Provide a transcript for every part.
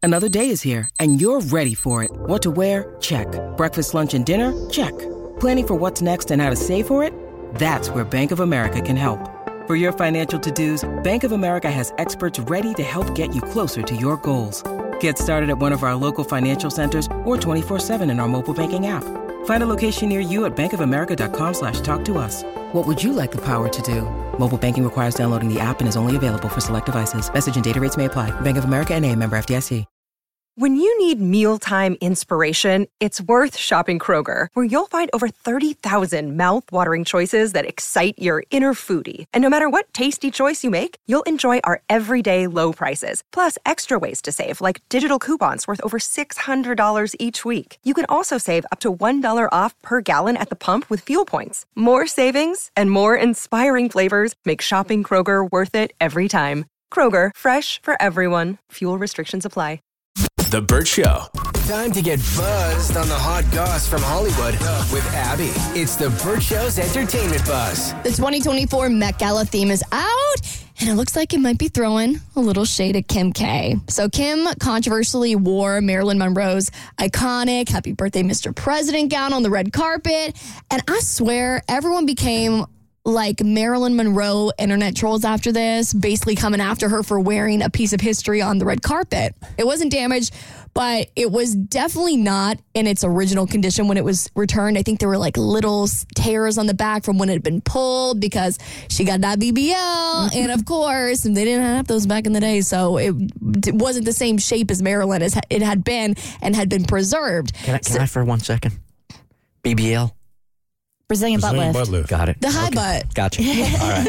Another day is here, and you're ready for it. What to wear? Check. Breakfast, lunch, and dinner? Check. Planning for what's next and how to save for it? That's where Bank of America can help. For your financial to-dos, Bank of America has experts ready to help get you closer to your goals. Get started at one of our local financial centers or 24/7 in our mobile banking app. Find a location near you at bankofamerica.com/talktous. What would you like the power to do? Mobile banking requires downloading the app and is only available for select devices. Message and data rates may apply. Bank of America N.A., member FDIC. When you need mealtime inspiration, it's worth shopping Kroger, where you'll find over 30,000 mouth-watering choices that excite your inner foodie. And no matter what tasty choice you make, you'll enjoy our everyday low prices, plus extra ways to save, like digital coupons worth over $600 each week. You can also save up to $1 off per gallon at the pump with fuel points. More savings and more inspiring flavors make shopping Kroger worth it every time. Kroger, fresh for everyone. Fuel restrictions apply. The Burt Show. Time to get buzzed on the hot goss from Hollywood with Abby. It's the Burt Show's entertainment buzz. The 2024 Met Gala theme is out, and it looks like it might be throwing a little shade at Kim K. So Kim controversially wore Marilyn Monroe's iconic Happy Birthday, Mr. President gown on the red carpet, and I swear everyone became like Marilyn Monroe internet trolls after this, basically coming after her for wearing a piece of history on the red carpet. It wasn't damaged, but it was definitely not in its original condition when it was returned. I think there were like little tears on the back from when it had been pulled because she got that BBL. And of course, they didn't have those back in the day. So it wasn't the same shape as Marilyn as it had been and had been preserved. Can I for 1 second? BBL? Brazilian butt lift. Got it. The high butt. Gotcha. All right.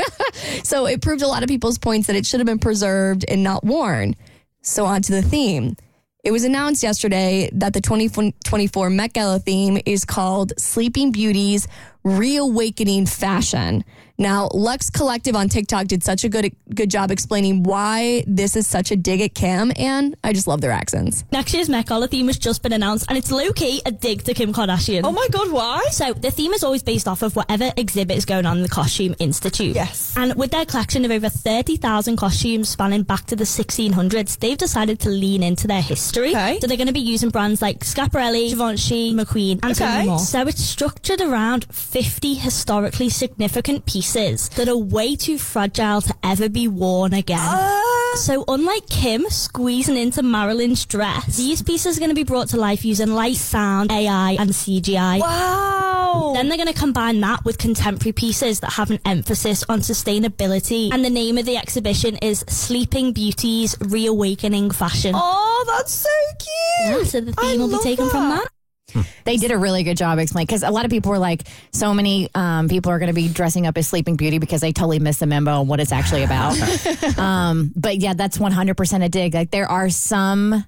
So it proved a lot of people's points that it should have been preserved and not worn. So on to the theme. It was announced yesterday that the 2024 Met Gala theme is called Sleeping Beauty's Reawakening Fashion. Now, Lux Collective on TikTok did such a good job explaining why this is such a dig at Kim, and I just love their accents. Next year's Met Gala theme has just been announced, and it's low-key a dig to Kim Kardashian. Oh my God, why? So the theme is always based off of whatever exhibit is going on in the Costume Institute. Yes. And with their collection of over 30,000 costumes spanning back to the 1600s, they've decided to lean into their history. Okay. So they're going to be using brands like Schiaparelli, Givenchy, McQueen, and so many more. So it's structured around 50 historically significant pieces that are way too fragile to ever be worn again. So unlike Kim squeezing into Marilyn's dress, these pieces are going to be brought to life using light, sound, AI, and CGI. Wow! Then they're going to combine that with contemporary pieces that have an emphasis on sustainability. And the name of the exhibition is Sleeping Beauty's Reawakening Fashion. Oh, that's so cute! Yeah, so the theme will be taken from that. They did a really good job explaining, because a lot of people were like, so many people are going to be dressing up as Sleeping Beauty because they totally missed the memo on what it's actually about. But yeah, that's 100% a dig. Like there's some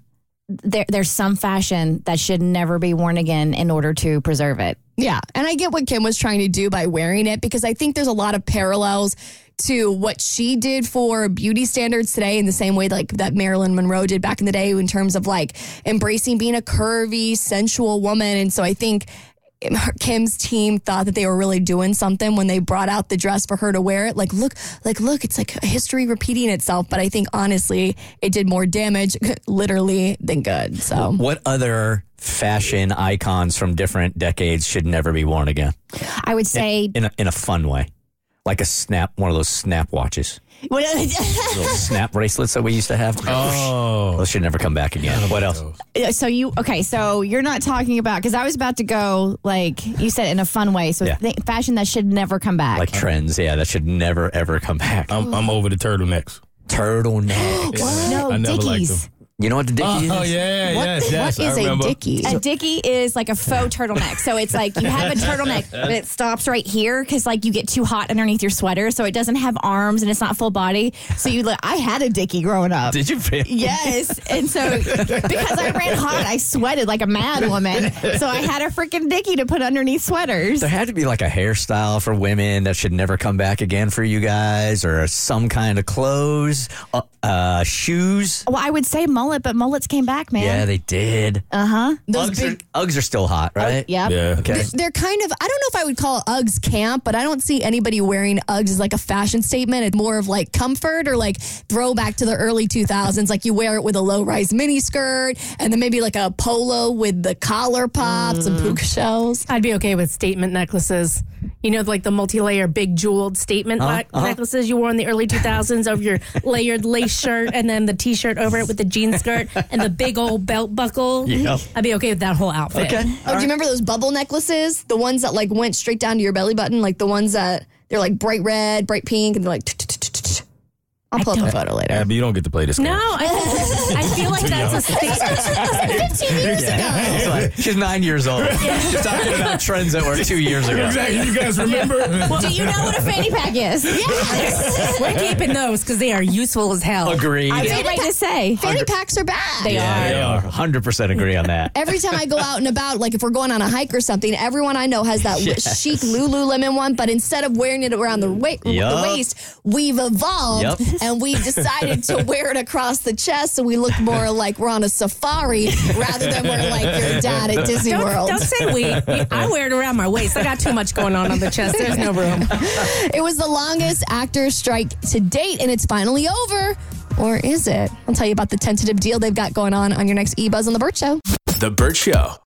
fashion that should never be worn again in order to preserve it. Yeah, and I get what Kim was trying to do by wearing it, because I think there's a lot of parallels to what she did for beauty standards today in the same way like that Marilyn Monroe did back in the day in terms of like embracing being a curvy, sensual woman. And so I think Kim's team thought that they were really doing something when they brought out the dress for her to wear it. Like, look, it's like history repeating itself. But I think honestly, it did more damage literally than good. So what other fashion icons from different decades should never be worn again? I would say in a fun way. Like one of those snap watches. Little snap bracelets that we used to have. Oh. Those should never come back again. What else? So you're not talking about, because I was about to go, like you said, in a fun way. So fashion that should never come back. Like trends, yeah, that should never, ever come back. I'm over the turtlenecks. Turtlenecks. No, I never liked Dickies. them. You know what the Dickie is? Oh, yeah, yes. What is a Dickie? A Dickie is like a faux turtleneck. So it's like you have a turtleneck, but it stops right here because like you get too hot underneath your sweater. So it doesn't have arms and it's not full body. So I had a Dickie growing up. Did you really? Yes. And so because I ran hot, I sweated like a mad woman. So I had a freaking Dickie to put underneath sweaters. There had to be like a hairstyle for women that should never come back again for you guys, or some kind of clothes, shoes. Well, I would say mullet, but mullets came back, man. Yeah, they did. Those Uggs are still hot, right? Yep. Yeah. Okay. They're kind of, I don't know if I would call Uggs camp, but I don't see anybody wearing Uggs as like a fashion statement. It's more of like comfort or like throwback to the early 2000s. Like you wear it with a low-rise mini skirt and then maybe like a polo with the collar pops and puka shells. I'd be okay with statement necklaces. You know, like the multi-layer big jeweled statement necklaces you wore in the early 2000s over your layered lace shirt and then the T-shirt over it with the jean skirt and the big old belt buckle. Yep. I'd be okay with that whole outfit. Okay. Do you remember those bubble necklaces? The ones that like went straight down to your belly button? Like the ones that they're like bright red, bright pink, and they're like... I'll pull up a photo later. Abby, you don't get to play this game. No, I feel like that's a statement. 15 years ago. She's 9 years old. She's talking about trends that were 2 years ago. Exactly. You guys remember? Do you know what a fanny pack is? Yes. We're keeping those because they are useful as hell. Agreed. I was right to say. Fanny packs are bad. They are. They are. 100% agree on that. Every time I go out and about, like if we're going on a hike or something, everyone I know has that Yes. chic Lululemon one, but instead of wearing it around the waist, we've evolved and we've decided to wear it across the chest so we look more like we're on a safari rather than we're like your dad at Disney World. Don't say we. I wear it around my waist. I got too much going on the chest. There's no room. It was the longest actor strike to date, and it's finally over. Or is it? I'll tell you about the tentative deal they've got going on your next eBuzz on The Burt Show. The Burt Show.